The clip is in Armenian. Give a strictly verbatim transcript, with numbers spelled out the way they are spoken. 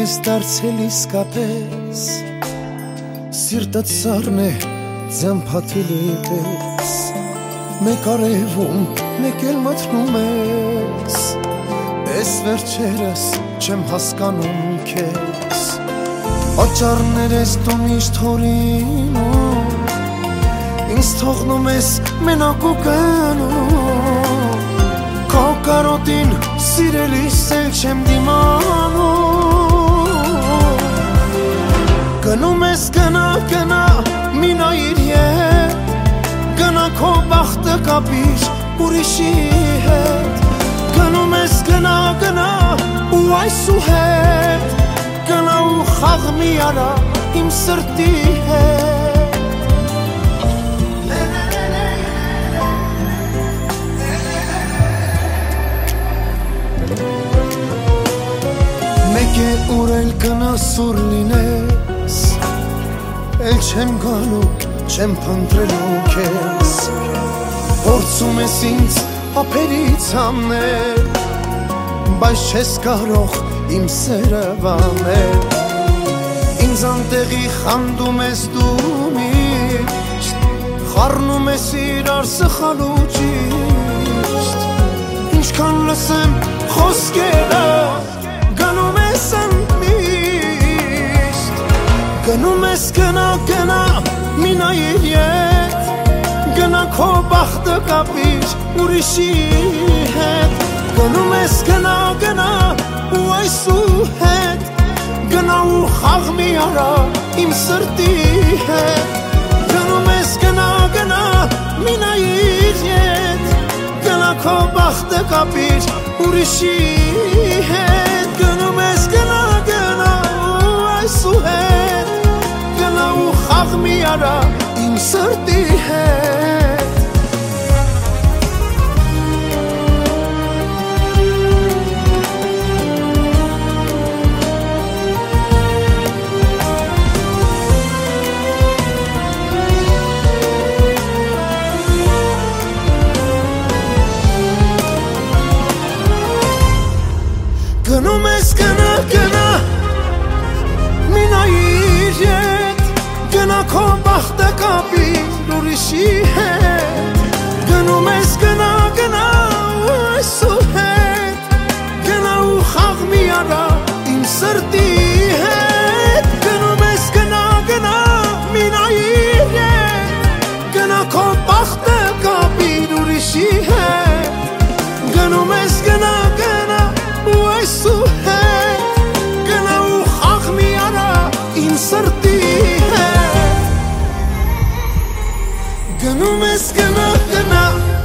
ես դարձել իսկապես Սիրտդ սառն է ձամփաթիլի պես Մեկ արևում, մեկ էլ մթնում ես Ես վերջերս չեմ հասկանում քեզ Աճառներ ես դու միշտ հորինում Ինձ թողնում ես մենակ ու գնում Քո կարոտին սիրելիս էլ չեմ դիմանում Գնում ես գնա գնա մի նայիր ետ Գնա քո բախտը կապիր ուրիշի հետ Գնում ես գնա գնա ու այսուհետ Գնա ու խաղ մի արա իմ սրտի հետ Մեկ է ուր էլ գնաս ուր լինես Էլ չեմ գալու, չեմ փնտրելու քեզ Փորձում ես ինձ ափերից հանել Բայց չես կարող իմ սերը վանել Ինձ անտեղի խանդում ես դու միշտ Խառնում ես իրար սխալու ճիշտ Ինչքան լսեմ խոսքերը Գնում ես ընդմիշտ Գնում ես գնա գնա մի նայիր ետ Գնա քո բախտը կապիր ուրիշի հետ Գնում ես գնա գնա ու այսուհետ Գնա ու խաղ մի արա իմ սրտի հետ Գնում ես գնա գնա մի նայիր ետ Գնա քո բախտը կապիր ուրիշի հետ Գնում ես գնա գնա ու այսուհետ Գնա ու խաղ մի արա իմ սրտի հետ Գնում ես գնա գնա մի նայիր ետ Գնա քո բախտը կապիր ուրիշի հետ Գնում ես գնա գնա ու այսուհետ Գնա ու խաղ մի արա իմ սրտի հետ Գնում ես գնա գնա մի նայիր ետ Գնա քո բախտը կապիր ուրիշի հետ Գնում ես գնա գնա ու այսուհետ Գնա ու խաղ մի արա իմ սրտի հետ Գնում ես գնա գնա